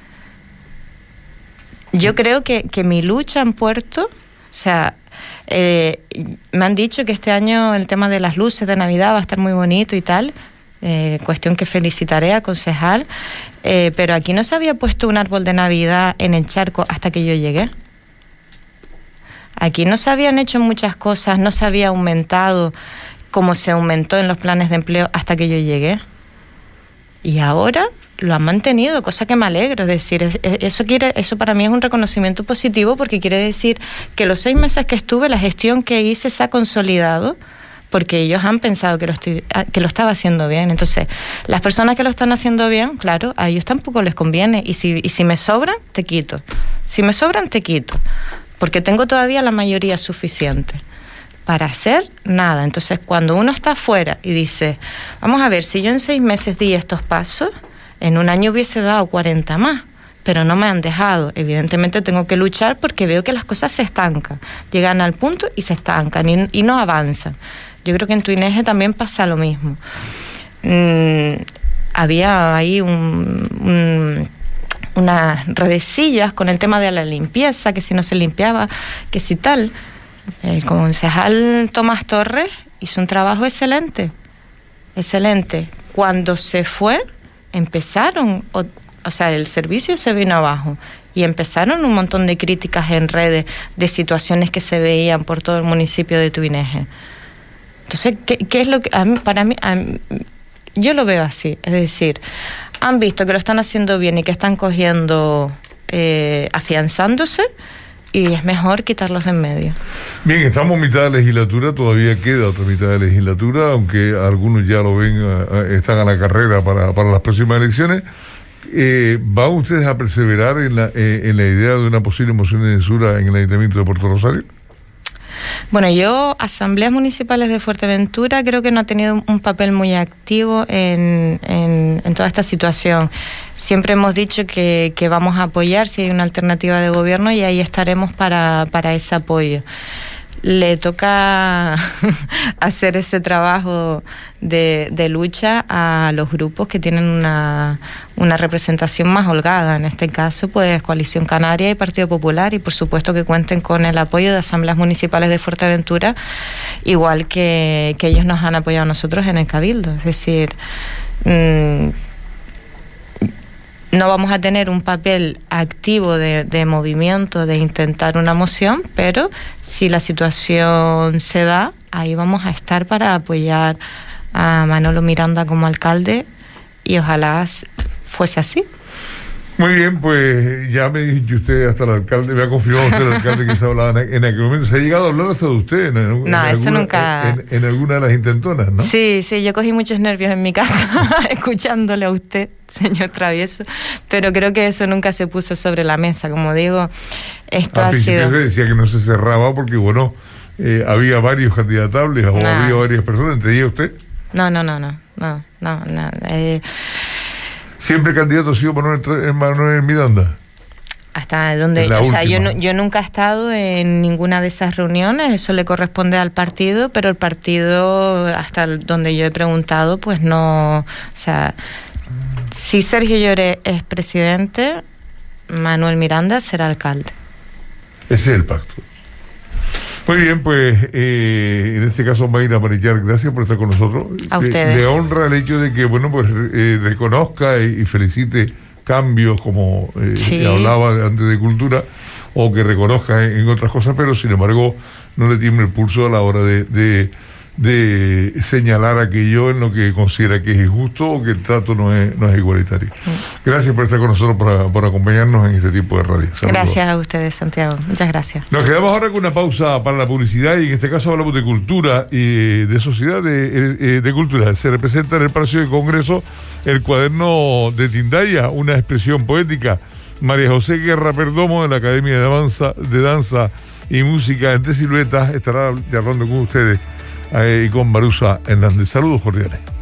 Yo creo que, que mi lucha en Puerto, o sea, eh, me han dicho que este año el tema de las luces de Navidad va a estar muy bonito y tal, eh, cuestión que felicitaré al concejal, eh, pero aquí no se había puesto un árbol de Navidad en el charco hasta que yo llegué. Aquí no se habían hecho muchas cosas, no se había aumentado como se aumentó en los planes de empleo hasta que yo llegué. Y ahora lo han mantenido, cosa que me alegro. Es decir, eso quiere, eso para mí es un reconocimiento positivo, porque quiere decir que los seis meses que estuve, la gestión que hice se ha consolidado porque ellos han pensado que lo, estoy, que lo estaba haciendo bien. Entonces, las personas que lo están haciendo bien, claro, a ellos tampoco les conviene. Y si, y si me sobran, te quito. Si me sobran, te quito. Porque tengo todavía la mayoría suficiente para hacer nada. Entonces, cuando uno está afuera y dice, vamos a ver, si yo en seis meses di estos pasos, en un año hubiese dado cuarenta más, pero no me han dejado. Evidentemente tengo que luchar porque veo que las cosas se estancan. Llegan al punto y se estancan y, y no avanzan. Yo creo que en Tuineje también pasa lo mismo. Mm, había ahí un... un unas redecillas con el tema de la limpieza, que si no se limpiaba, que si tal. El concejal Tomás Torres hizo un trabajo excelente, excelente. Cuando se fue, empezaron, o, o sea, el servicio se vino abajo y empezaron un montón de críticas en redes de situaciones que se veían por todo el municipio de Tuineje. Entonces, ¿qué, qué es lo que a mí, para mí, a mí, yo lo veo así, es decir, han visto que lo están haciendo bien y que están cogiendo, eh, afianzándose, y es mejor quitarlos de en medio. Bien, estamos en mitad de legislatura, todavía queda otra mitad de legislatura, aunque algunos ya lo ven, uh, están a la carrera para, para las próximas elecciones. Eh, ¿Van ustedes a perseverar en la, eh, en la idea de una posible moción de censura en el Ayuntamiento de Puerto Rosario? Bueno, yo, asambleas municipales de Fuerteventura, creo que no ha tenido un papel muy activo en, en, en toda esta situación. Siempre hemos dicho que, que vamos a apoyar si hay una alternativa de gobierno y ahí estaremos para, para ese apoyo. Le toca hacer ese trabajo de, de lucha a los grupos que tienen una, una representación más holgada, en este caso pues Coalición Canaria y Partido Popular, y por supuesto que cuenten con el apoyo de asambleas municipales de Fuerteventura, igual que, que ellos nos han apoyado a nosotros en el Cabildo. Es decir, mmm, no vamos a tener un papel activo de, de movimiento, de intentar una moción, pero si la situación se da, ahí vamos a estar para apoyar a Manolo Miranda como alcalde, y ojalá fuese así. Muy bien, pues ya me dijo usted hasta el alcalde, me ha confirmado usted el alcalde que se hablaba en aquel momento. ¿Se ha llegado a hablar hasta de usted en, en, no, en, eso alguna, nunca... en, en alguna de las intentonas, ¿no? Sí, sí, yo cogí muchos nervios en mi casa escuchándole a usted, señor Travieso, pero creo que eso nunca se puso sobre la mesa. Como digo, esto Al ha sido... se decía que no se cerraba porque, bueno, eh, había varios candidatables o no. había varias personas, ¿entre ellas usted? No, no, no, no, no, no, no eh... ¿Siempre candidato ha sido Manuel, Manuel Miranda? Hasta donde, o sea, yo, no, yo nunca he estado en ninguna de esas reuniones, eso le corresponde al partido, pero el partido, hasta donde yo he preguntado, pues no, o sea, si Sergio Lloré es presidente, Manuel Miranda será alcalde. Ese es el pacto. Muy bien, pues eh, en este caso Mayra Marichal, gracias por estar con nosotros. A ustedes. Le honra el hecho de que, bueno, pues eh, reconozca y, y felicite cambios como eh, sí. hablaba antes de cultura, o que reconozca en, en otras cosas, pero sin embargo no le tiemble el pulso a la hora de, de, de señalar aquello en lo que considera que es injusto o que el trato no es, no es igualitario. Sí. Gracias por estar con nosotros, por, por acompañarnos en este tipo de radio. Saludos. Gracias a ustedes, Santiago. Muchas gracias. Nos quedamos ahora con una pausa para la publicidad, y en este caso hablamos de cultura y de sociedad de, de cultura. Se representa en el Palacio de Congreso el cuaderno de Tindaya, una expresión poética. María José Guerra Perdomo, de la Academia de Danza, de Danza y Música Entre Siluetas, estará charlando con ustedes eh, y con Marusa Hernández. Saludos cordiales.